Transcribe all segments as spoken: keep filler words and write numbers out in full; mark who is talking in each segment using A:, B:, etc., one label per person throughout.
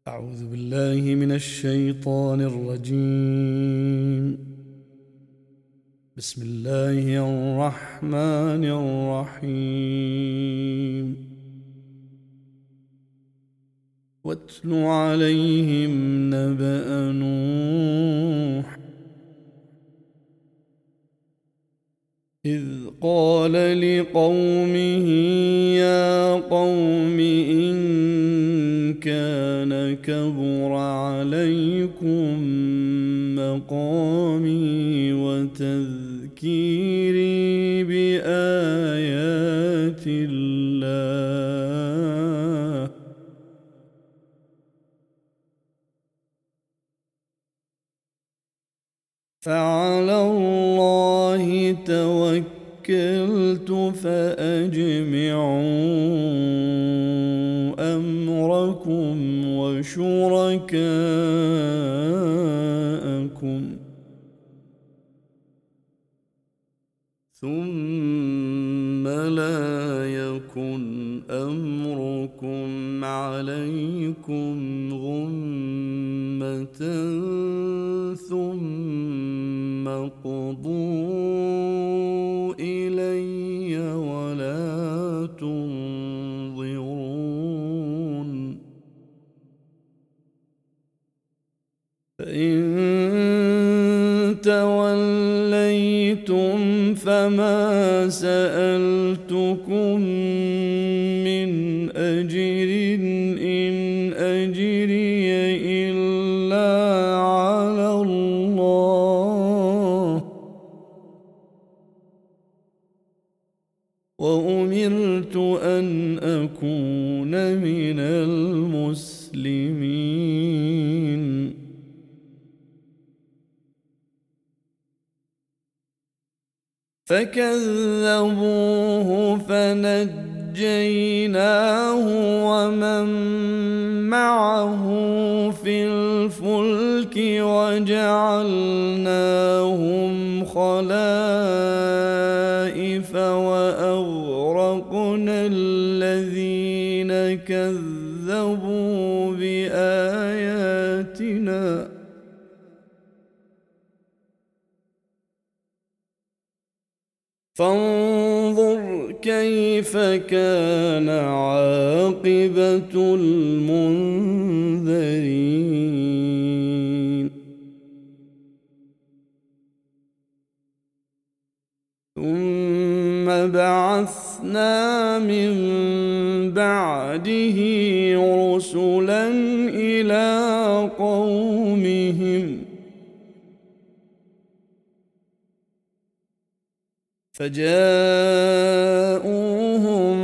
A: أعوذ بالله من الشيطان الرجيم. بسم الله الرحمن الرحيم. واتل عليهم نبأ نوح إذ قال لقومه يا قوم إن كان كبر عليكم مقامي وتذكيري بآيات الله فعلى الله توكلت فأجمعوا أمركم وشركاءكم ثم لا يكن أمركم عليكم غمة ثم قضوا إلي ولا تنظرون فإن توليتم فما سألتكم من أجر إن أجري إلا على الله وأمرت أن أكون من المسلمين. فكذبوه فنجيناه ومن معه في الفلك وجعلناهم خلائف وأغرقنا الذين كذبوا بآياتنا فانظر كيف كان عاقبة المنذرين. ثم بعثنا من بعده رسلا إلى قومهم فجاءوهم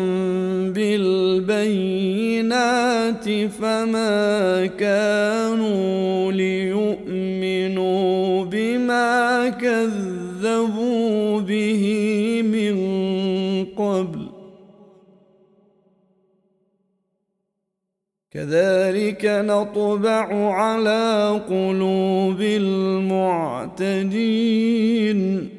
A: بالبينات فما كانوا ليؤمنوا بما كذبوا به من قبل كذلك نطبع على قلوب المعتدين.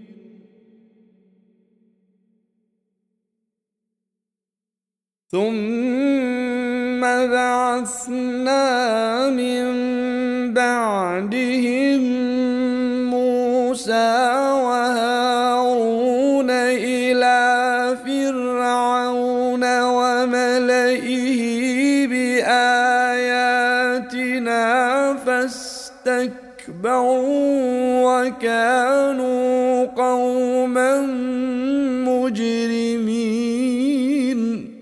A: ثم بعثنا من بعدهم موسى وهارون إلى فرعون وملئه بآياتنا فاستكبروا وكانوا قوما مجرمين.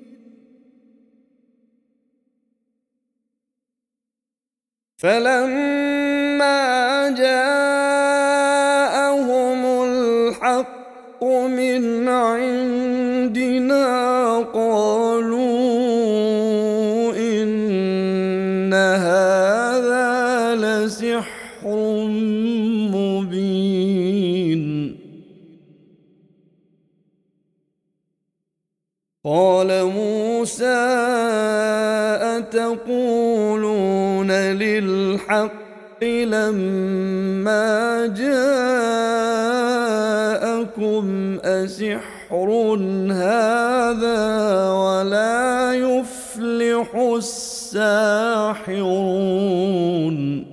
A: فلما جاءهم الحق من عندنا قالوا إن هذا لسحر مبين. قال موسى أتقولون للحق لما جاءكم أسحر هذا ولا يفلح يفلح الساحرون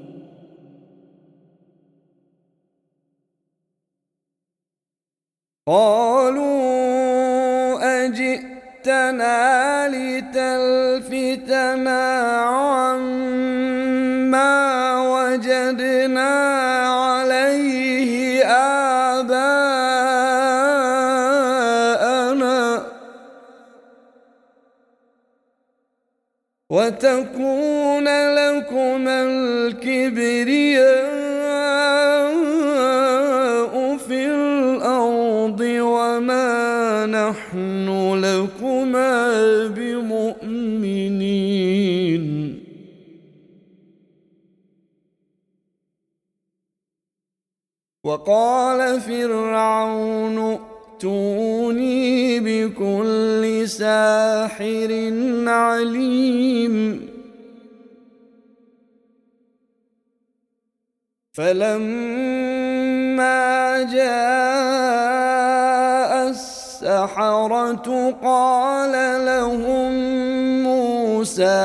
A: قالوا أجئتنا لتلفتنا عما وجدنا عليه آباءنا وتكون لكما الكبرياء في الأرض وما نحن لكما بمؤمنين وقال فرعون ائتوني بكل ساحر عليم فلما جاء السحرة قال لهم موسى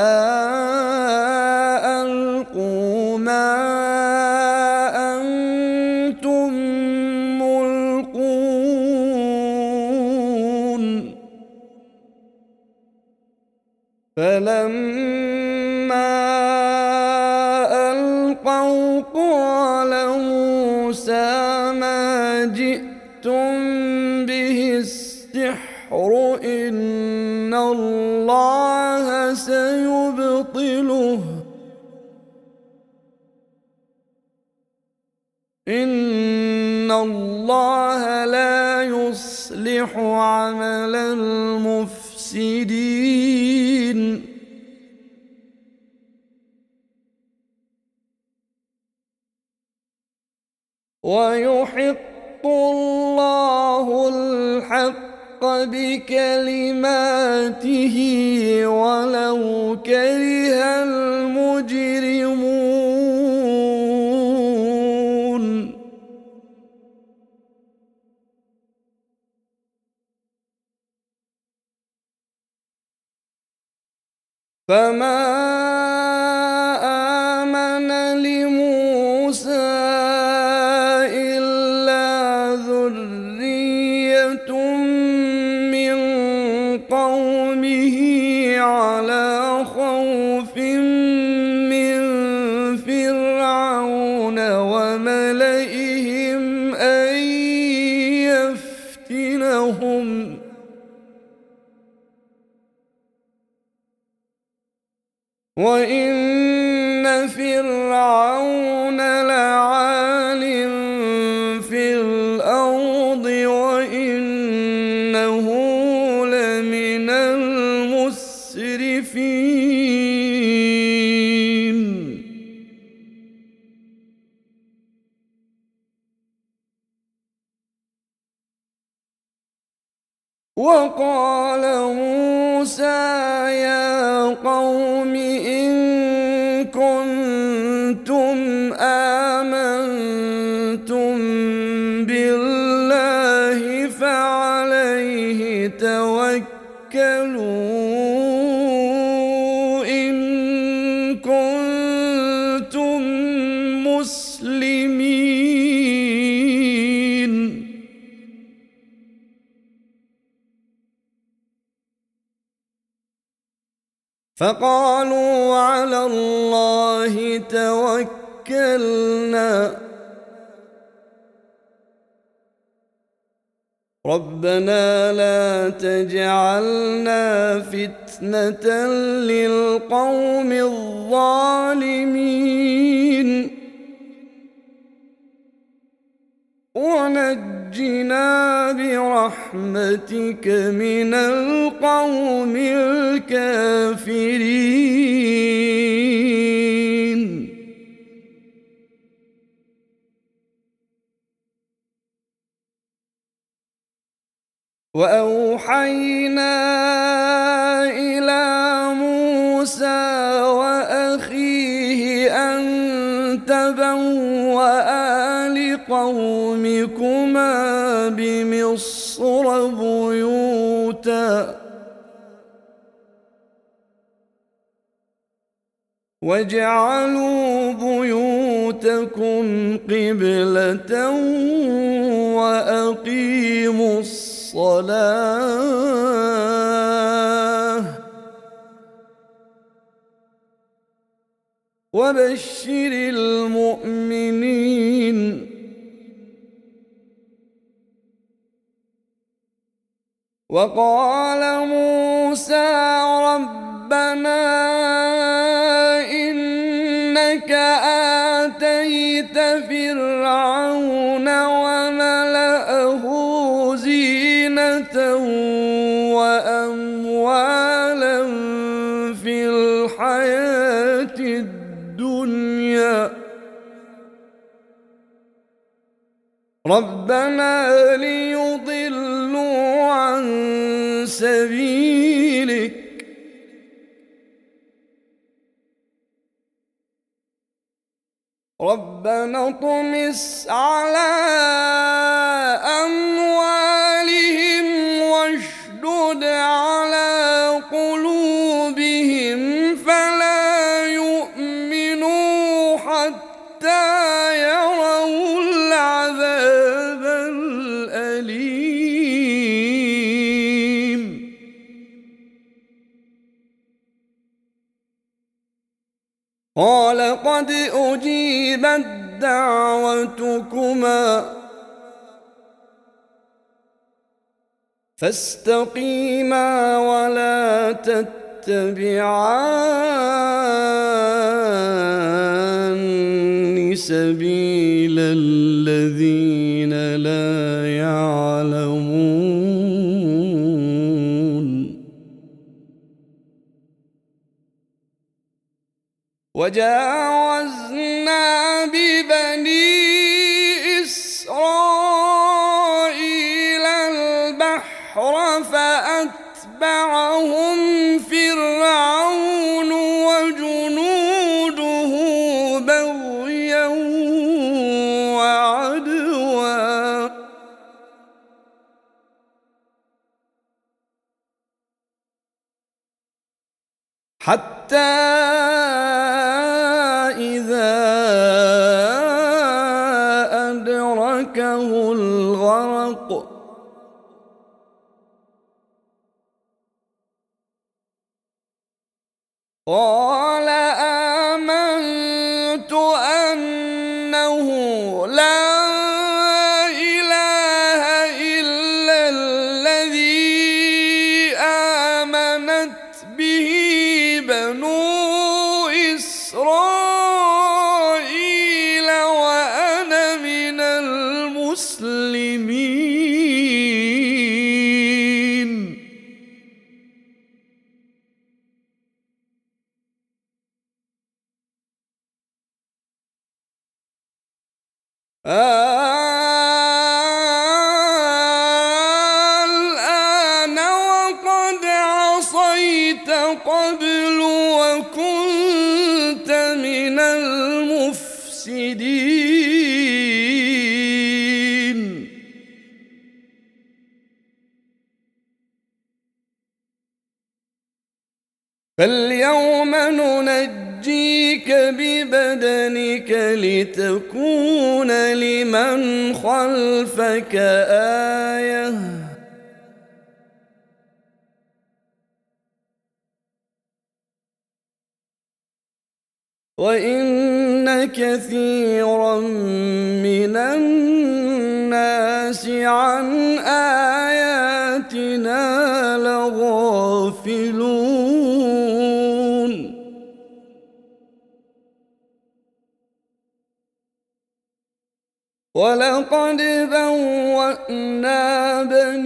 A: ألقوا ما أنتم ملقون فلما ألقوا قال موسى ما جئتم به السحر إن الله سيبطله إن الله لا يصلح عمل المفسدين ويحق الله الحق بكلماته ولو كره المجرمون فما آمن لموسى إلا ذرية من قومه على خوف من فرعون وملئهم أن يفتنهم وإن فرعون لعال في الأرض وإنه لمن المسرفين وقال موسى يا قوم إن كنتم آمنتم بالله فعليه توكلوا إن كنتم مسلمين فقالوا على الله توكلنا ربنا لا تجعلنا فتنة للقوم الظالمين ونجنا برحمتك من القوم الكافرين وأوحينا إلى موسى وأخيه أن تبوأ لقومكما بمصر بيوتا واجعلوا بيوتكم قبلة وأقيموا الصلاة وبشر المؤمنين. وقال موسى ربنا إنك آتيت فرعون وملأه زينة وأموالا في الحياة الدنيا ربنا ليضلوا عن سبيلك ربنا اطمس على أموالهم واشدد على قلوبهم فلا يؤمنوا حتى يروا العذاب الأليم. قال قد أجيبت دعوتكما فاستقيما ولا تتبعان سبيل الذين لا يعلمون. وجاوزنا ببني إسرائيل البحر فأتبعهم فرعون وجنوده بغيا وعدوا حتى إذا أدركه الغرق قال آمنت أنه لا إله إلا الذي آمنت به بنو إسرائيل وأنا من المسلمين. الآن وقد عصيت قبل وكنت من المفسدين. فاليوم ننجيك ببدنك لتكون لمن خلفك آية وإن كثيرا من الناس عن آياتنا لغافلون. ولقد بوأنا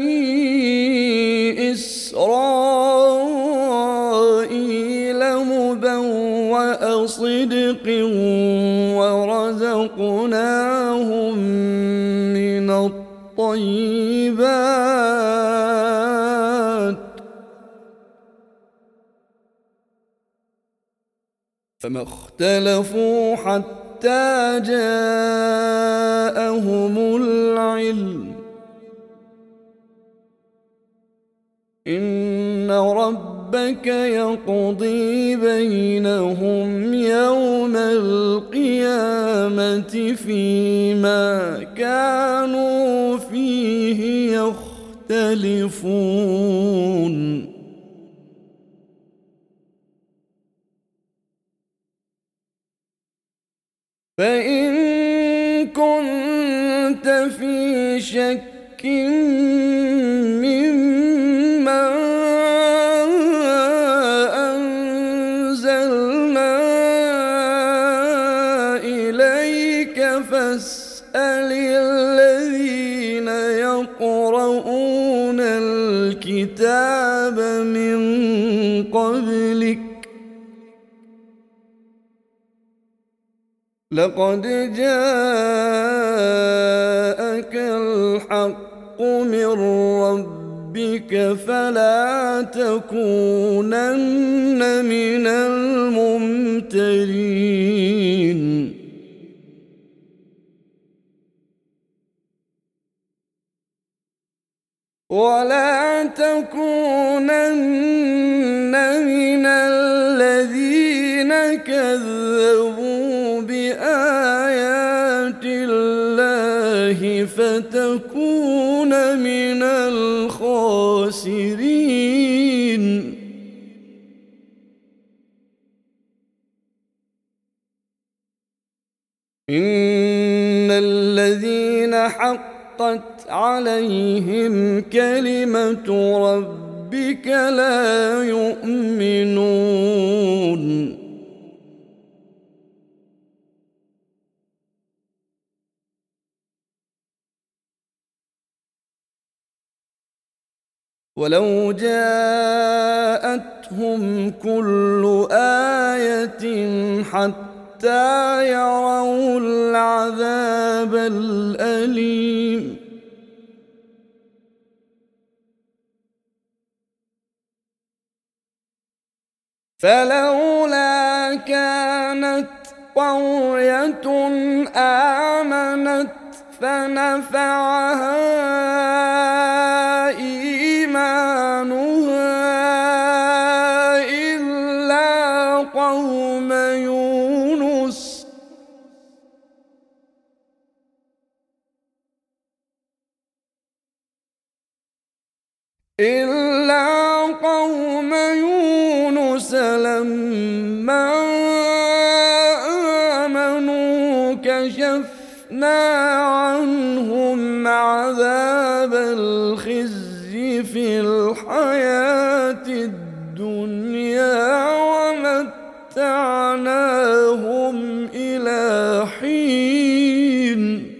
A: بني إسرائيل مبوأ صدق ورزقناهم من الطيبات فما اختلفوا حتى جاءهم العلم إن رب ربك يقضي بينهم يوم القيامة فيما كانوا فيه يختلفون فإن كنت في شك مما أنزلنا إليك فاسأل الذين يقرؤون الكتاب من قبلك لقد جاءك الحق من ربك فلا تكونن من الممترين ولا تكونن من الذين كذبوا بآيات الله فتكون من الخاسرين إن الذين حقت عليهم كلمة ربك لا يؤمنون ولو جاءتهم كل آية حتى يروا العذاب الأليم فلولا كانت قرية آمنت فنفعها إيمانها إلا قوم يونس إلا قوم يونس لما آمنوا كشفنا عنهم عذاب الخزي في الحياة الدنيا ومتعناهم إلى حين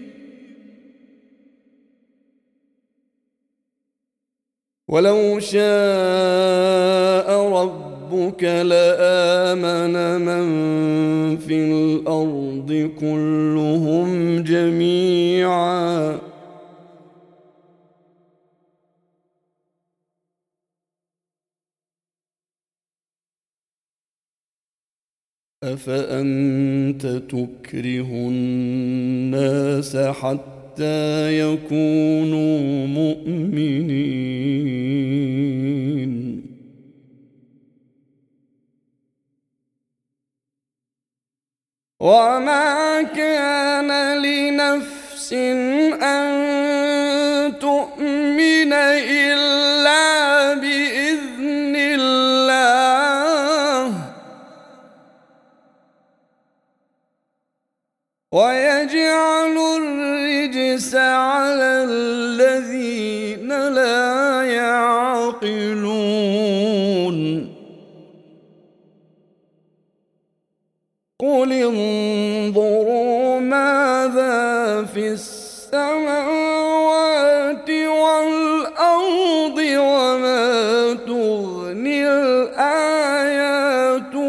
A: ولو شاء ربك لآمن من في الأرض كلهم جميعا أفأنت تكره الناس حتى يكونوا مؤمنين وما كان لنفس أن تؤمن إلا بإذن الله ويجعل الرجس على الذين لا يعقلون قل انظروا ماذا في السماوات والأرض وما تغني الآيات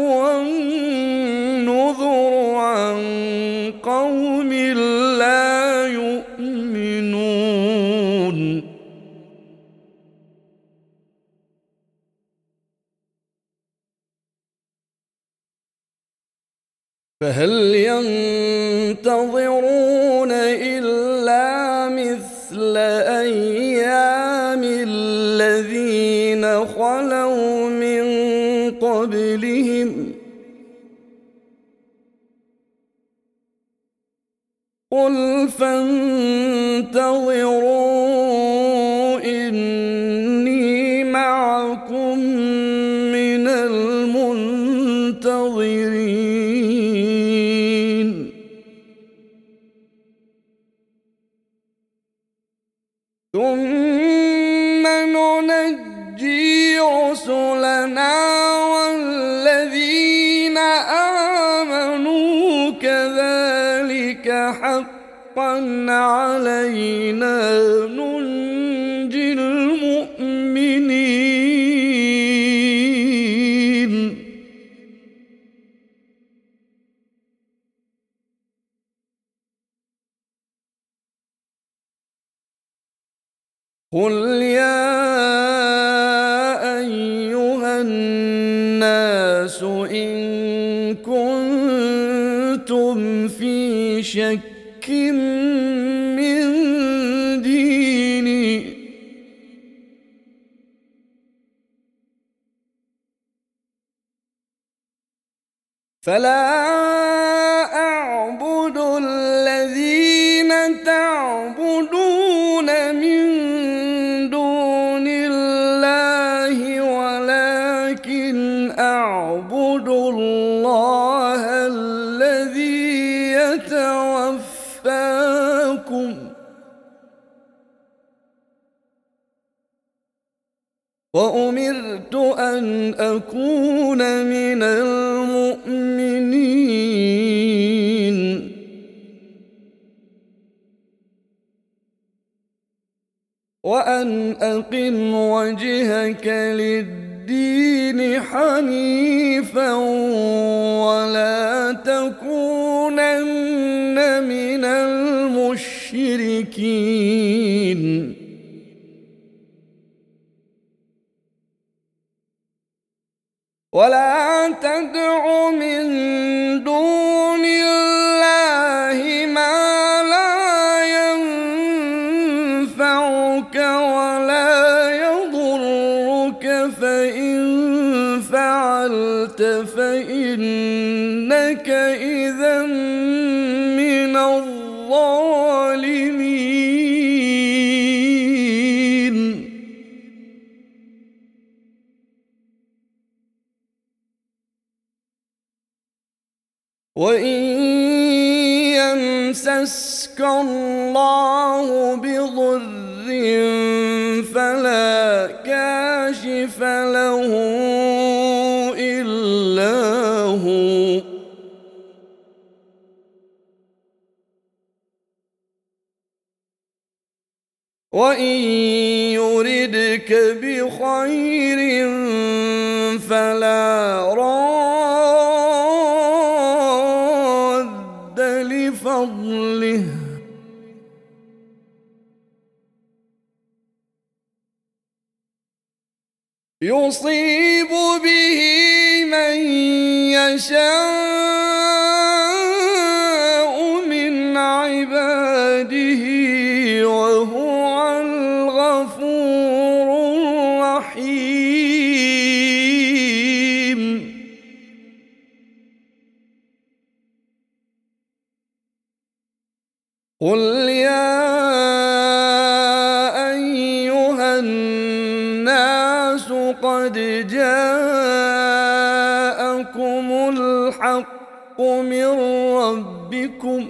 A: والنذر عن قوم لا يؤمنون فهل ينتظرون إلا مثل أيام الذين خلوا من قبلهم قل فانتظروا إني معكم من المنتظرين ثم ننجي رسلنا والذين آمنوا كذلك حقا علينا ننجي المؤمنين قل يا أيها الناس إن كنتم في شك من ديني فلا أعبد الذين تعبدون من دون الله ولكن أعبد الله الذي يتوفاكم وأمرت أن أكون من المؤمنين وأن أقم وجهك للدين حنيفا ولا تكونن من المشركين ولا تدع من دون الله ما لا ينفعك ولا يضرك فإن فعلت فإنك إذا من الظالمين وإن يمسسك الله بضر فلا كاشف له إلا هو وإن يردك بخير فلا راد لفضله يصيب به من يشاء من عباده وهو الغفور الرحيم قل يا أيها الناس قد جاءكم الحق من ربكم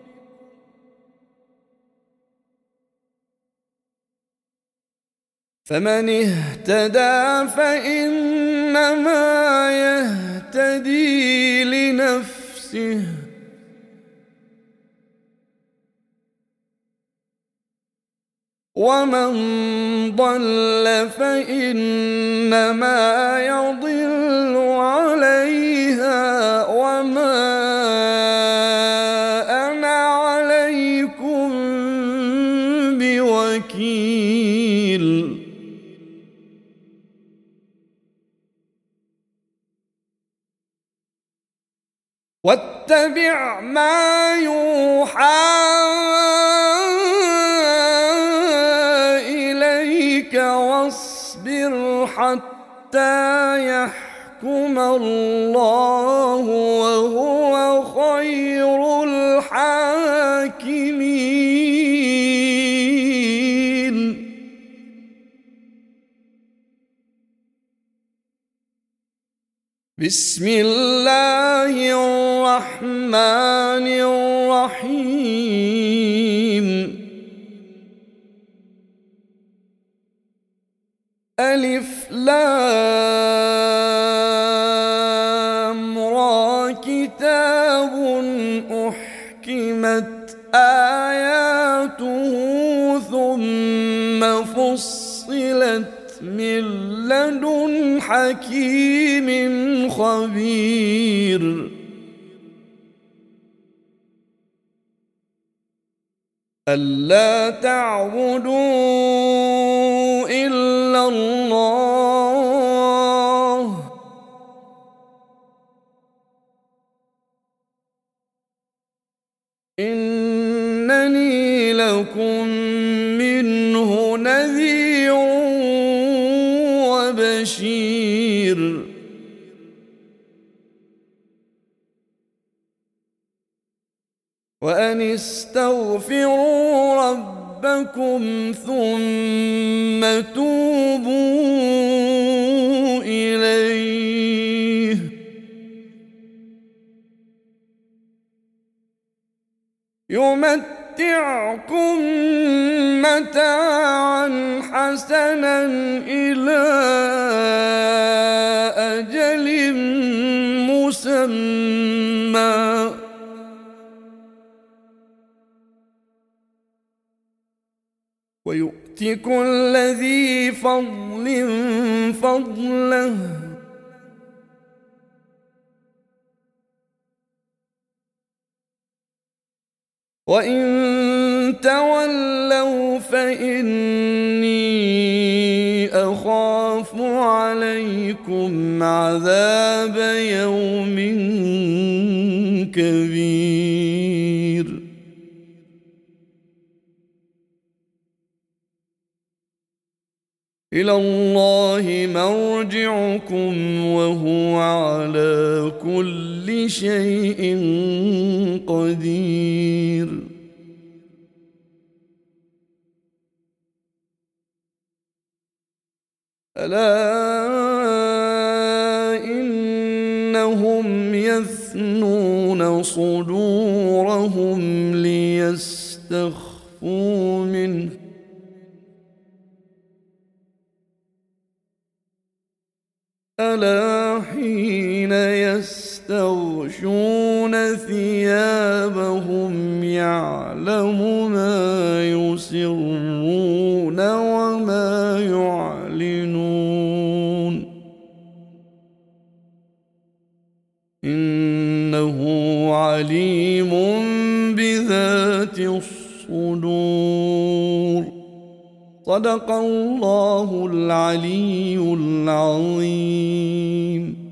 A: فمن اهتدى فإنما يهتدي لنفسه ومن ضل فإنما يضل عليها وما أنا عليكم بوكيل واتبع ما يوحى واصبر حتى يحكم يحكم الله وهو خير الحاكمين. بسم الله الرحمن الرحيم. ألف لام را كتاب أحكمت آياته ثم فصلت من لدن حكيم خبير. ألا تعبدوا إلا الله إنني لكم منه نذير وبشير. وأن استغفروا ربكم ثم توبوا إليه يمتعكم متاعا حسنا إلى أجل مسمى ويؤت كل ذي فضل فضله وإن تولوا فإني أخاف عليكم عذاب يوم كبير. إلى الله مرجعكم وهو على كل شيء قدير. ألا إنهم يثنون صدورهم ليستخفوا منه ألا حين يستغشون ثيابهم يعلم ما يسرون وما يعلنون إنه عليم بذات الصدور. صدق الله العلي العظيم.